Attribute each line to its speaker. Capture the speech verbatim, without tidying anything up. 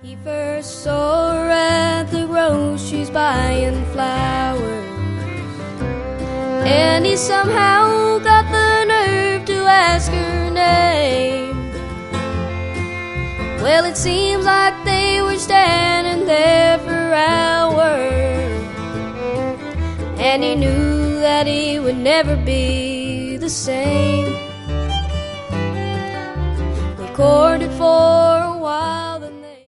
Speaker 1: He first saw her at the groceries buying flowers, and he somehow got the nerve to ask her name. Well, it seems like they were standing there for hours, and he knew that he would never be the same. They courted for